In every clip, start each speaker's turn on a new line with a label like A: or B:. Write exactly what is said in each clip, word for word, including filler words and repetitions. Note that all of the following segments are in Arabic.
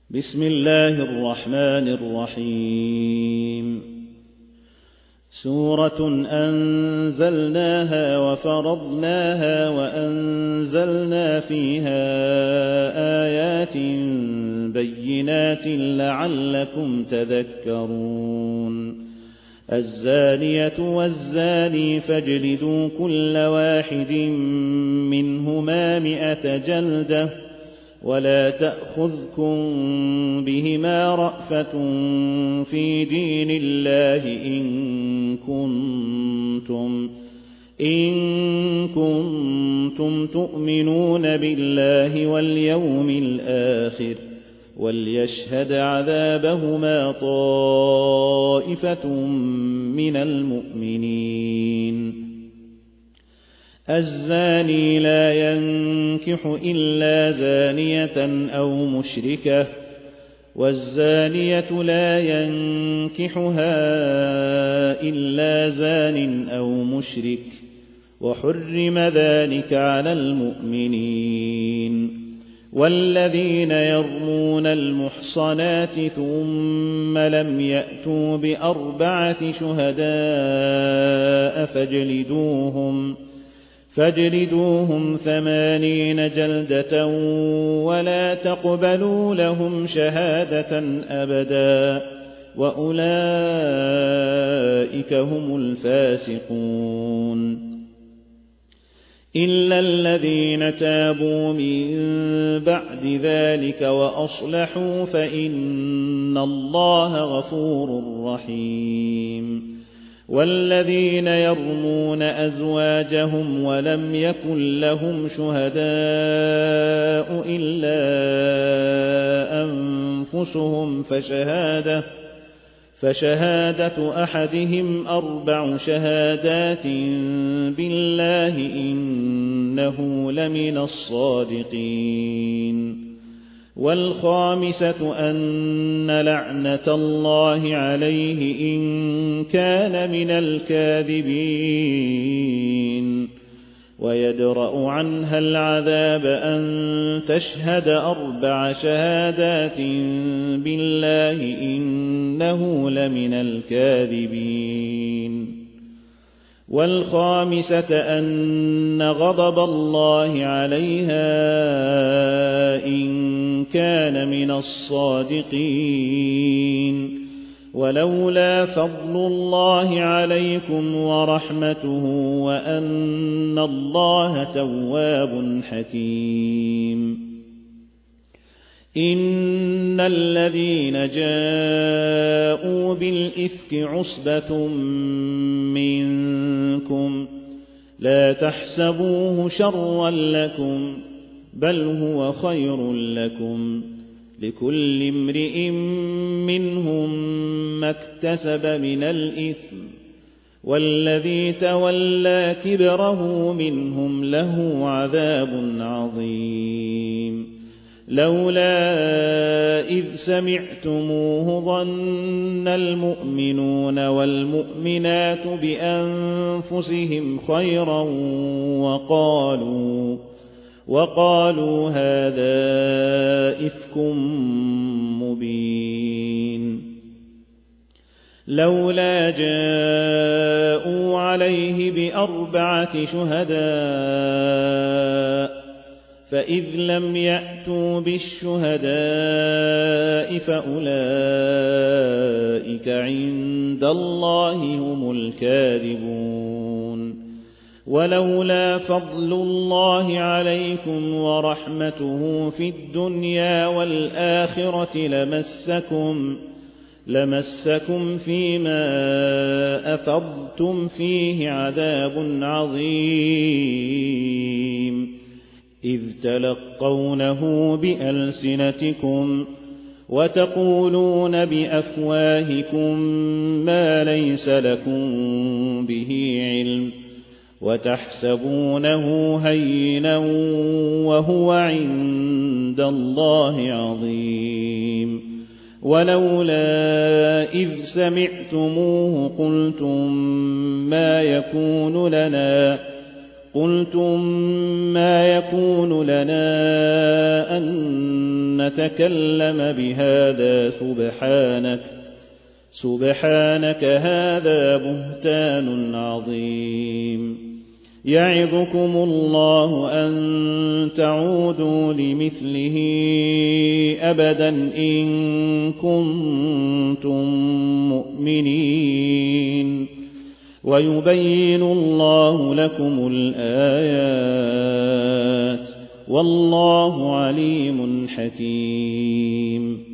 A: بسم الله الرحمن الرحيم سورة أنزلناها وفرضناها وأنزلنا فيها آيات بينات لعلكم تذكرون الزانية والزاني فاجلدوا كل واحد منهما مئة جلدة ولا تأخذكم بهما رأفة في دين الله إن كنتم, إن كنتم تؤمنون بالله واليوم الآخر وليشهد عذابهما طائفة من المؤمنين الزاني لا ينكح إلا زانية أو مشركة والزانية لا ينكحها إلا زان أو مشرك وحرم ذلك على المؤمنين والذين يرمون المحصنات ثم لم يأتوا بأربعة شهداء فاجلدوهم فاجلدوهم ثمانين جلدة ولا تقبلوا لهم شهادة أبدا وأولئك هم الفاسقون إلا الذين تابوا من بعد ذلك وأصلحوا فإن الله غفور رحيم والذين يرمون أزواجهم ولم يكن لهم شهداء إلا أنفسهم فشهادة فشهادة أحدهم أربع شهادات بالله إنه لمن الصادقين والخامسة أن لعنة الله عليه إن كان من الكاذبين ويدرأ عنها العذاب أن تشهد أربع شهادات بالله إنه لمن الكاذبين والخامسة أن غضب الله عليها إن كان من الصادقين ولولا فضل الله عليكم ورحمته وأن الله تواب حكيم إن الذين جاءوا بالإفك عصبة منكم لا تحسبوه شرا لكم بل هو خير لكم لكل امرئ منهم ما اكتسب من الإثم والذي تولى كبره منهم له عذاب عظيم لولا إذ سمعتموه ظن المؤمنون والمؤمنات بأنفسهم خيرا وقالوا وقالوا هذا إفك مبين لولا جاءوا عليه بأربعة شهداء فإذ لم يأتوا بالشهداء فأولئك عند الله هم الكاذبون ولولا فضل الله عليكم ورحمته في الدنيا والآخرة لمسكم لمسكم فيما أفضتم فيه عذاب عظيم إذ تلقونه بألسنتكم وتقولون بأفواهكم ما ليس لكم به علم وتحسبونه هينا وهو عند الله عظيم ولولا إذ سمعتموه قلتم ما يكون لنا قلتم ما يكون لنا أن نتكلم بهذا سبحانك سبحانك هذا بهتان عظيم يعظكم الله أن تعودوا لمثله أبدا إن كنتم مؤمنين ويبين الله لكم الآيات والله عليم حكيم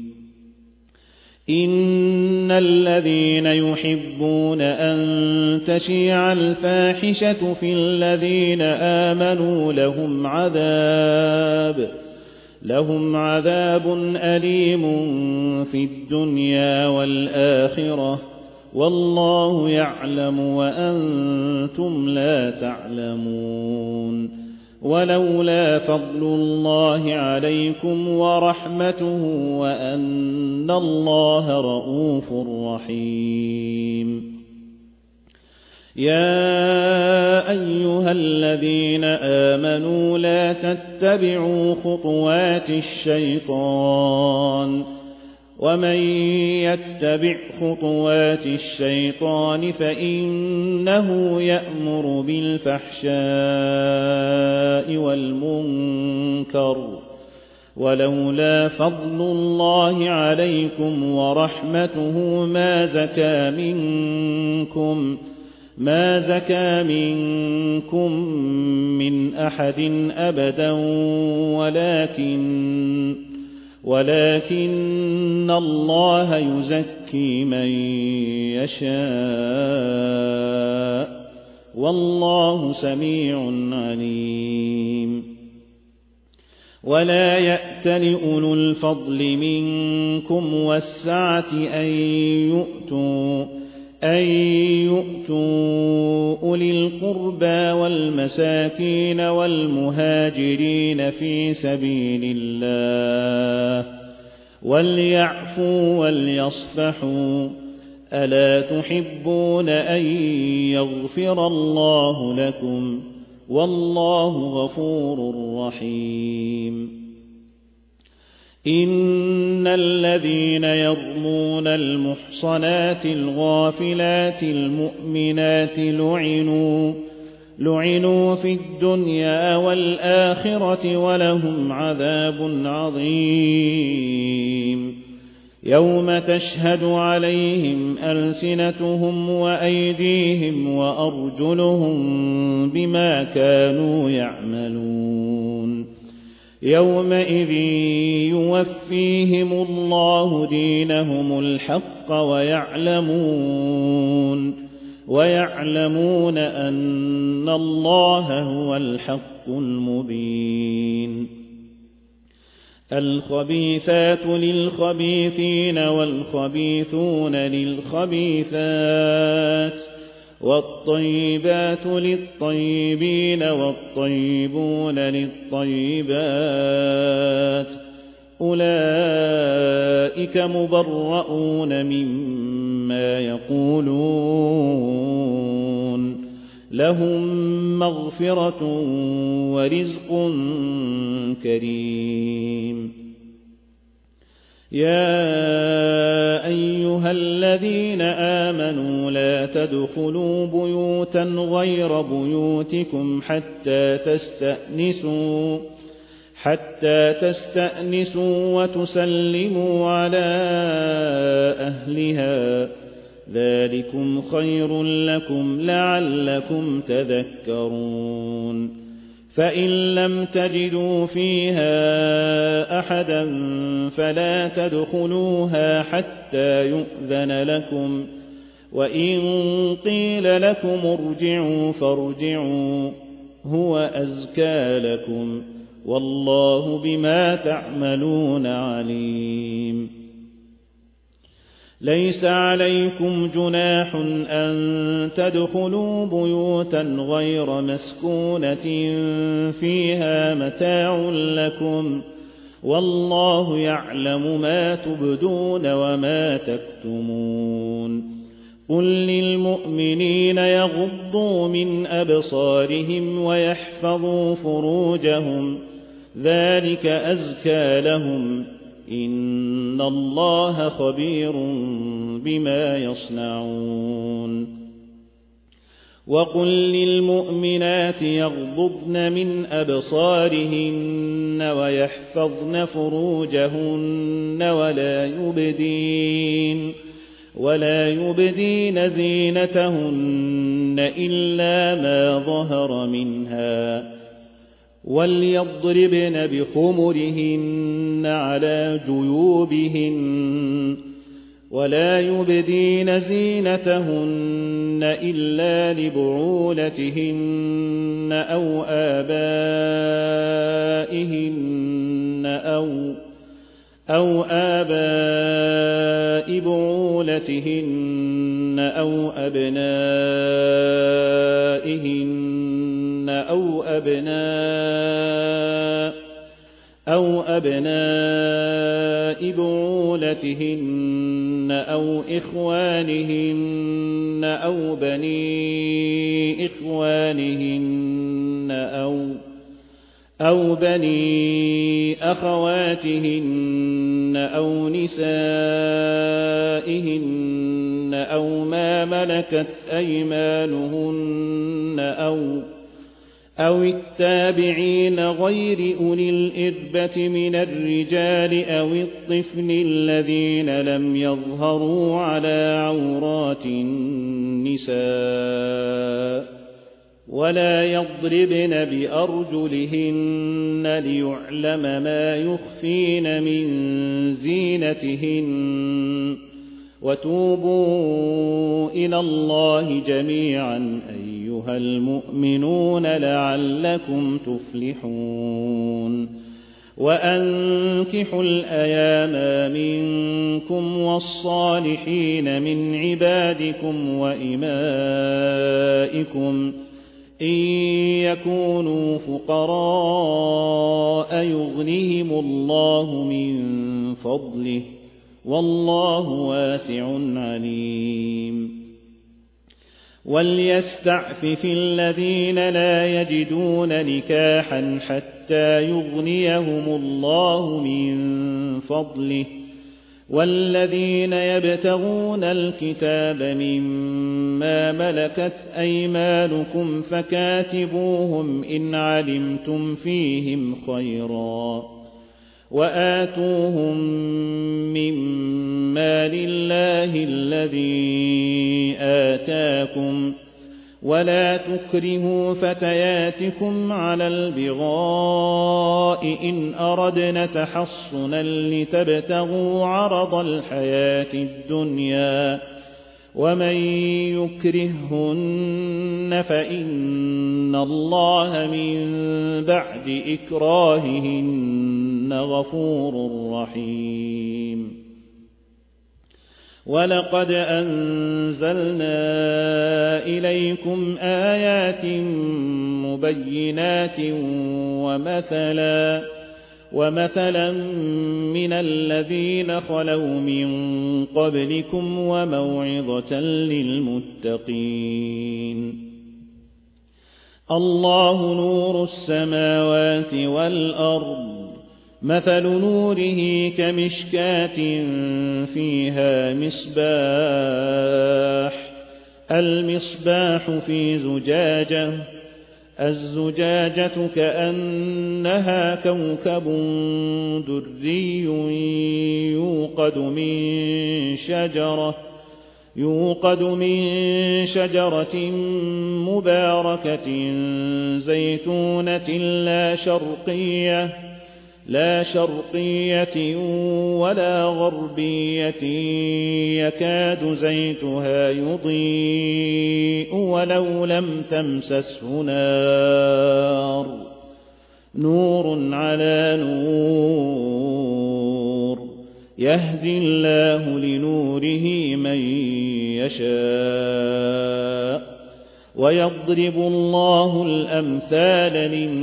A: إن الذين يحبون أن تشيع الفاحشة في الذين آمنوا لهم عذاب لهم عذاب أليم في الدنيا والآخرة والله يعلم وأنتم لا تعلمون ولولا فضل الله عليكم ورحمته وأن الله رءوف رحيم يا أيها الذين آمنوا لا تتبعوا خطوات الشيطان ومن يتبع خطوات الشيطان فإنه يأمر بالفحشاء والمنكر ولولا فضل الله عليكم ورحمته ما زكى منكم ما زكى منكم من أحد أبدا ولكن ولكن الله يزكي من يشاء والله سميع عليم ولا يأتل أولو الفضل منكم والسعة أن يؤتوا أن يؤتوا أولي القربى والمساكين والمهاجرين في سبيل الله وليعفوا وليصفحوا ألا تحبون أن يغفر الله لكم والله غفور رحيم إن الذين يرمون المحصنات الغافلات المؤمنات لعنوا لعنوا في الدنيا والآخرة ولهم عذاب عظيم يوم تشهد عليهم ألسنتهم وأيديهم وأرجلهم بما كانوا يعملون يومئذ يوفيهم الله دينهم الحق ويعلمون ويعلمون أن الله هو الحق المبين الخبيثات للخبيثين والخبيثون للخبيثات والطيبات للطيبين والطيبون للطيبات أولئك مبرؤون مما يقولون لهم مغفرة ورزق كريم يا أيها الذين آمنوا لا تدخلوا بيوتا غير بيوتكم حتى تستأنسوا حتى تستأنسوا وتسلموا على أهلها ذلكم خير لكم لعلكم تذكرون فإن لم تجدوا فيها أحدا فلا تدخلوها حتى يؤذن لكم وإن قيل لكم ارجعوا فارجعوا هو أزكى لكم والله بما تعملون عليم ليس عليكم جناح أن تدخلوا بيوتا غير مسكونة فيها متاع لكم والله يعلم ما تبدون وما تكتمون قل للمؤمنين يغضوا من أبصارهم ويحفظوا فروجهم ذلك أزكى لهم إن الله خبير بما يصنعون وقل للمؤمنات يغضضن من أبصارهن ويحفظن فروجهن ولا يبدين ولا يبدين زينتهن إلا ما ظهر منها وليضربن بخمرهن على جيوبهن ولا يبدين زينتهن إلا لبعولتهن أو آبائهن أو أو آباء بعولتهن أو أبنائهن أو أبناء أو أبناء بعولتهن أو إخوانهن أو بني إخوانهن أو أو بني أخواتهن أو نسائهن أو ما ملكت أيمانهن أو أو التابعين غير أولي الإربة من الرجال أو الطفل الذين لم يظهروا على عورات النساء ولا يضربن بأرجلهن ليعلم ما يخفين من زينتهن وتوبوا إلى الله جميعا أيها المؤمنون لعلكم تفلحون وأنكحوا الأيام منكم والصالحين من عبادكم وإمائكم إن يكونوا فقراء يغنهم الله من فضله والله واسع عليم وليستعفف الذين لا يجدون نكاحا حتى يغنيهم الله من فضله والذين يبتغون الكتاب مما ملكت أيمانكم فكاتبوهم إن علمتم فيهم خيرا وآتوهم مما لله الذي آتاكم ولا تكرهوا فتياتكم على البغاء إن أردنا تحصنا لتبتغوا عرض الحياة الدنيا ومن يكرههن فإن الله من بعد إكراههن غفور رحيم ولقد أنزلنا إليكم آيات مبينات ومثلا ومثلا من الذين خلوا من قبلكم وموعظة للمتقين الله نور السماوات والأرض مثل نوره كمشكاة فيها مصباح المصباح في زجاجة الزجاجة كأنها كوكب دري يوقد من شجرة يوقد من شجرة مباركة زيتونة لا شرقية لا شرقية ولا غربية يكاد زيتها يضيء ولو لم تمسسه نار نور على نور يهدي الله لنوره من يشاء ويضرب الله الأمثال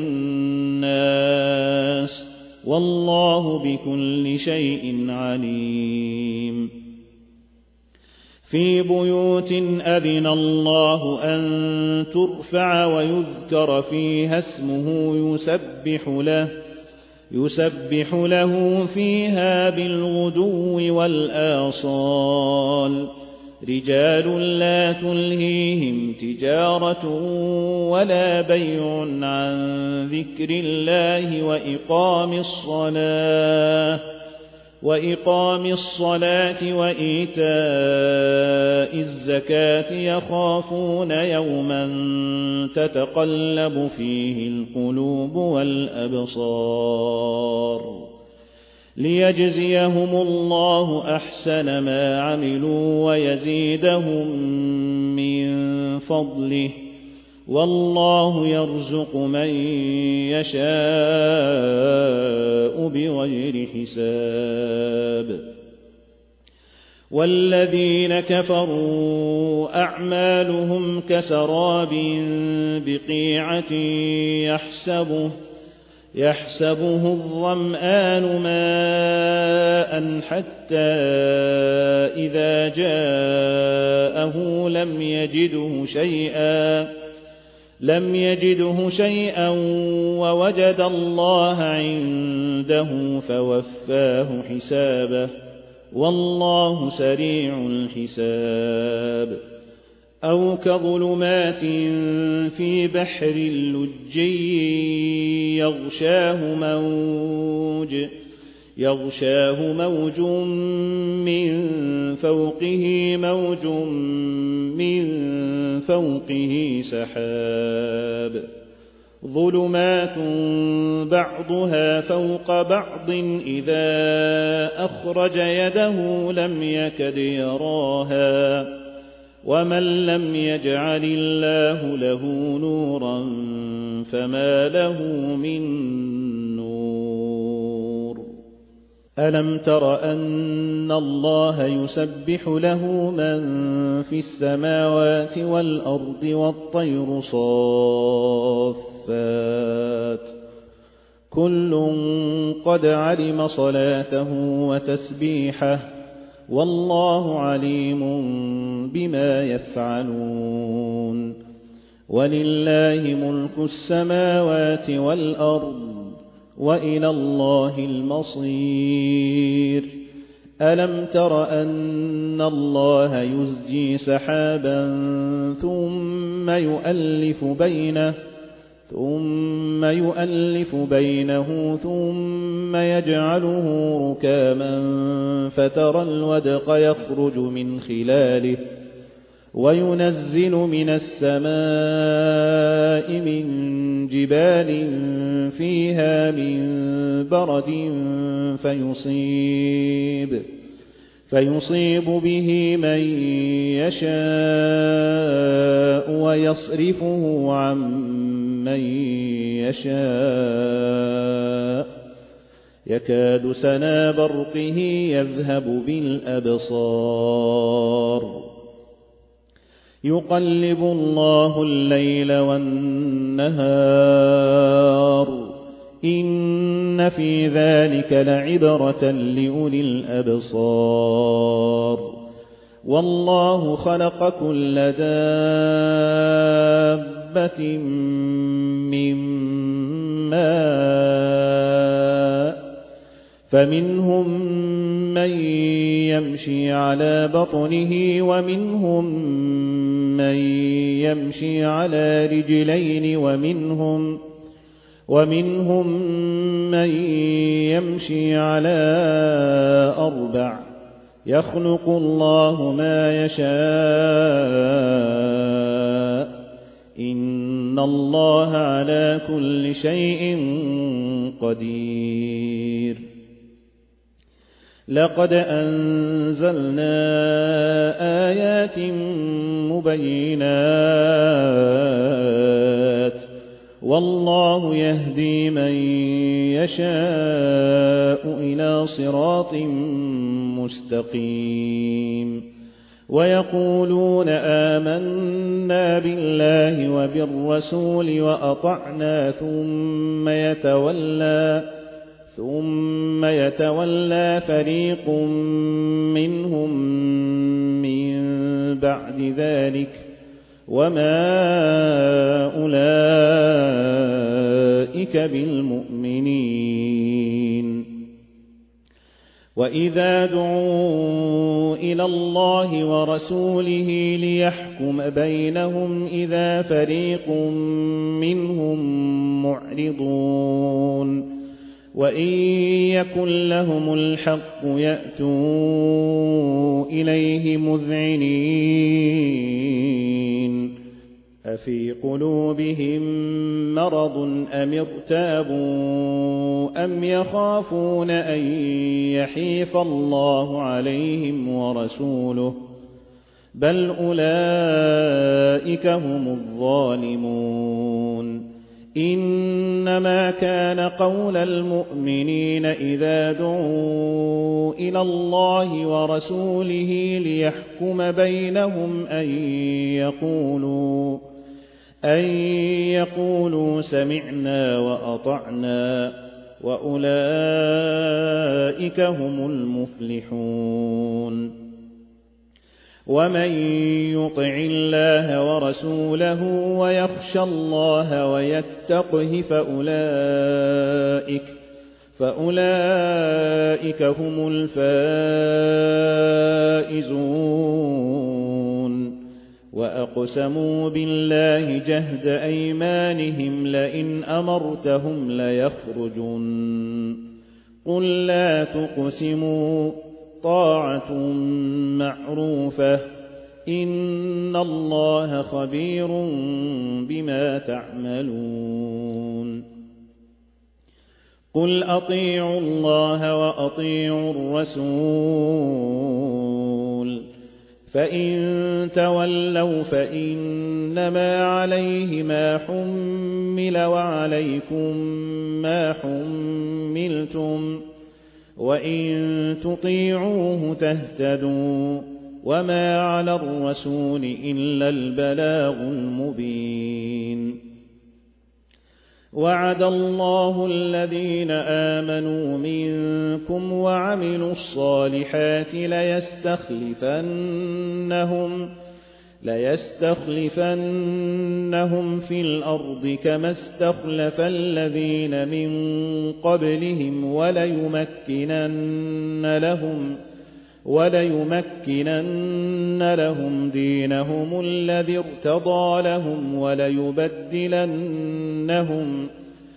A: للناس والله بكل شيء عليم في بيوت أذن الله أن ترفع ويذكر فيها اسمه يسبح له يسبح له فيها بالغدو والآصال رجال لا تلهيهم تجارة ولا بيع عن ذكر الله وإقام الصلاة وإقام الصلاة وإيتاء الزكاة يخافون يوما تتقلب فيه القلوب والأبصار ليجزيهم الله أحسن ما عملوا ويزيدهم من فضله والله يرزق من يشاء بغير حساب والذين كفروا أعمالهم كسراب بقيعة يحسبه يحسبه الظمآن ماء حتى إذا جاءه لم يجده شيئا لم يجده شيئا ووجد الله عنده فوفاه حسابه والله سريع الحساب أو كظلمات في بحر لجي يغشاه موج يغشاه موج من فوقه موج من فوقه سحاب ظلمات بعضها فوق بعض إذا أخرج يده لم يكد يراها ومن لم يجعل الله له نورا فما له من نور ألم تر أن الله يسبح له من في السماوات والأرض والطير صافات كل قد علم صلاته وتسبيحه والله عليم بما يفعلون ولله ملك السماوات والأرض وإلى الله المصير ألم تر أن الله يزجي سحابا ثم يؤلف بينه ثم يؤلف بينه ثم يجعله ركاما فترى الودق يخرج من خلاله وينزل من السماء من جبال فيها من برد فيصيب فيصيب به من يشاء ويصرفه عن من يشاء يكاد سنا برقه يذهب بالأبصار يقلب الله الليل والنهار إن في ذلك لعبرة لأولي الأبصار والله خلق كل دابة من ماء فمنهم من يمشي على بطنه ومنهم من يمشي على رجلين ومنهم ومنهم من يمشي على أربع يخلق الله ما يشاء إن الله على كل شيء قدير لقد أنزلنا آيات مبينات والله يهدي من يشاء إلى صراط مستقيم ويقولون آمنا بالله وبالرسول وأطعنا ثم يتولى ثم يتولى فريق منهم من بعد ذلك وما أولئك بالمؤمنين. وإذا دعوا إلى الله ورسوله ليحكم بينهم إذا فريق منهم معرضون وإن يكن لهم الحق يأتوا إليه مذعنين أفي قلوبهم مرض أم ارتابوا أم يخافون أن يحيف الله عليهم ورسوله بل أولئك هم الظالمون. إنما كان قول المؤمنين إذا دعوا إلى الله ورسوله ليحكم بينهم أن يقولوا أن يقولوا سمعنا وأطعنا وأولئك هم المفلحون. ومن يطع الله ورسوله ويخشى الله ويتقه فأولئك فأولئك هم الفائزون. وأقسموا بالله جهد أيمانهم لئن أمرتهم ليخرجن قل لا تقسموا طاعة معروفة إن الله خبير بما تعملون. قل أطيعوا الله وأطيعوا الرسول فإن تولوا فإنما عليه ما حمل وعليكم ما حملتم وإن تطيعوه تهتدوا وما على الرسول إلا البلاغ المبين. وعد الله الذين آمنوا منكم وعملوا الصالحات ليستخلفنهم ليستخلفنهم في الأرض كما استخلف الذين من قبلهم وليمكنن لهم وليمكنن لهم دينهم الذي ارتضى لهم وليبدلنهم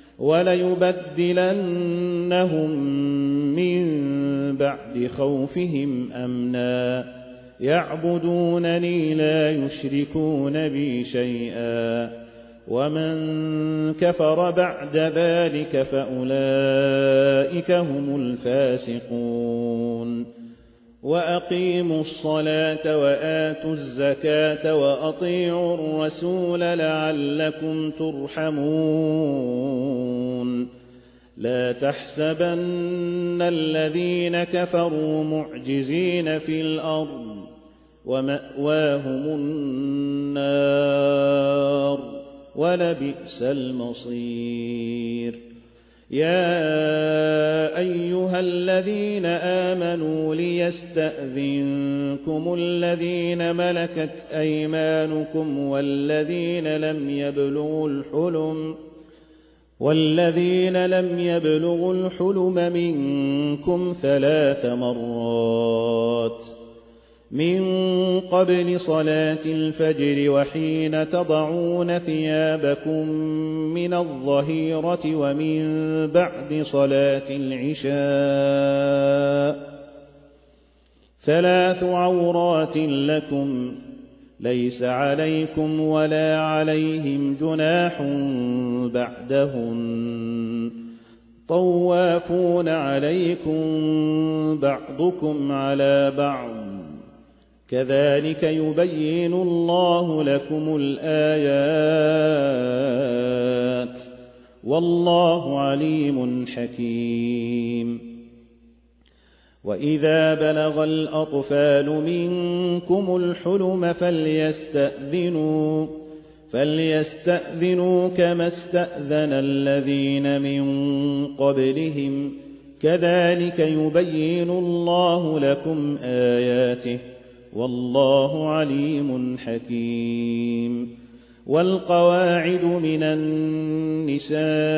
A: وليبدلنهم من بعد خوفهم أمنا يعبدونني لا يشركون بي شيئا ومن كفر بعد ذلك فأولئك هم الفاسقون. وأقيموا الصلاة وآتوا الزكاة وأطيعوا الرسول لعلكم ترحمون. لا تحسبن الذين كفروا معجزين في الأرض ومأواهم النار ولبئس المصير. يا أيها الذين آمنوا ليستأذنكم الذين ملكت أيمانكم والذين لم يبلغوا الحلم والذين لم يبلغوا الحلم منكم ثلاث مرات من قبل صلاة الفجر وحين تضعون ثيابكم من الظهيرة ومن بعد صلاة العشاء ثلاث عورات لكم ليس عليكم ولا عليهم جناح بعدهن طوافون عليكم بعضكم على بعض كذلك يبين الله لكم الآيات والله عليم حكيم. وإذا بلغ الأطفال منكم الحلم فليستأذنوا فليستأذنوا كما استأذن الذين من قبلهم كذلك يبين الله لكم آياته والله عليم حكيم. والقواعد من النساء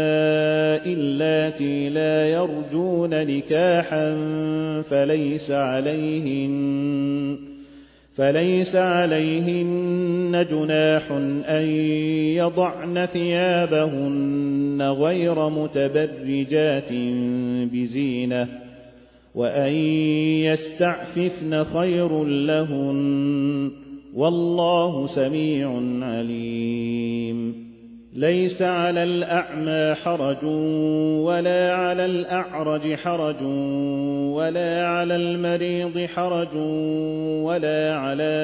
A: اللاتي لا يرجون نكاحا فليس عليهن فليس عليهن جناح أن يضعن ثيابهن غير متبرجات بزينة وأن يستعففن خير لهن والله سميع عليم. ليس على الأعمى حرج ولا على الأعرج حرج ولا على المريض حرج ولا على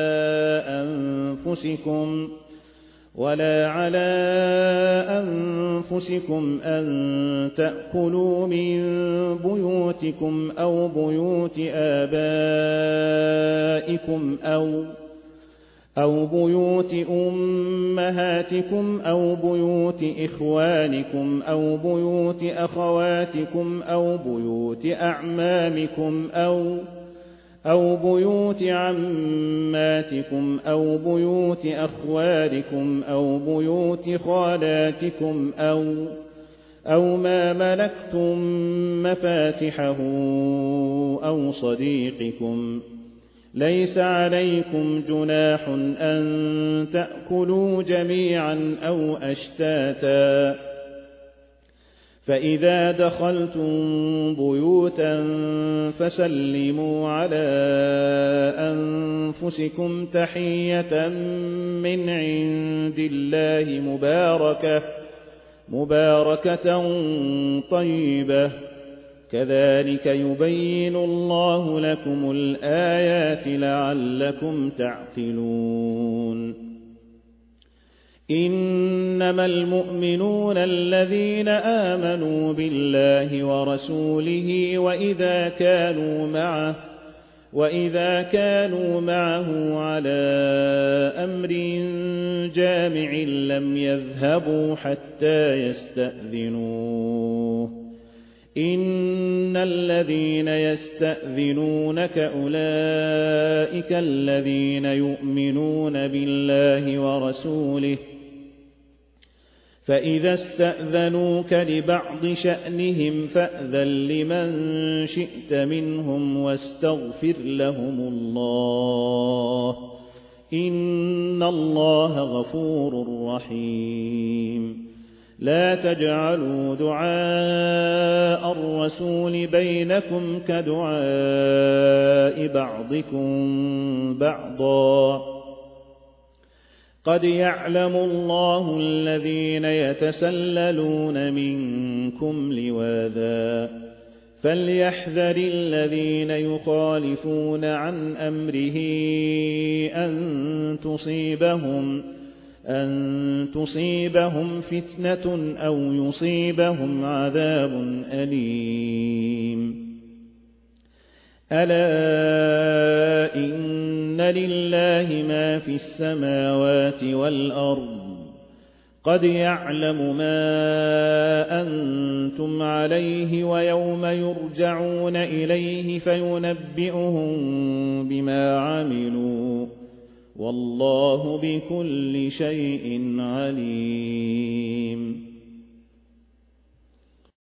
A: أنفسكم ولا على أنفسكم أن تأكلوا من بيوتكم أو بيوت آبائكم أو أو بيوت أمهاتكم أو بيوت إخوانكم أو بيوت أخواتكم أو بيوت أعمامكم أو أو بيوت عماتكم أو بيوت أخوالكم أو بيوت خالاتكم أو أو ما ملكتم مفاتحه أو صديقكم. ليس عليكم جناح أن تأكلوا جميعا أو أشتاتا فإذا دخلتم بيوتا فسلموا على أنفسكم تحية من عند الله مباركة مباركة طيبة كذلك يبين الله لكم الآيات لعلكم تعقلون. إنما المؤمنون الذين آمنوا بالله ورسوله وإذا كانوا معه وإذا كانوا معه على أمر جامع لم يذهبوا حتى يستأذنوه. إن الذين يستأذنونك أولئك الذين يؤمنون بالله ورسوله فإذا استأذنوك لبعض شأنهم فأذن لمن شئت منهم واستغفر لهم الله إن الله غفور رحيم. لا تجعلوا دعاء الرسول بينكم كدعاء بعضكم بعضا قد يعلم الله الذين يتسللون منكم لواذا فليحذر الذين يخالفون عن أمره أن تصيبهم أن تصيبهم فتنة أو يصيبهم عذاب أليم. ألا إن لله ما في السماوات والأرض قد يعلم ما أنتم عليه ويوم يرجعون إليه فينبئهم بما عملوا والله بكل شيء عليم.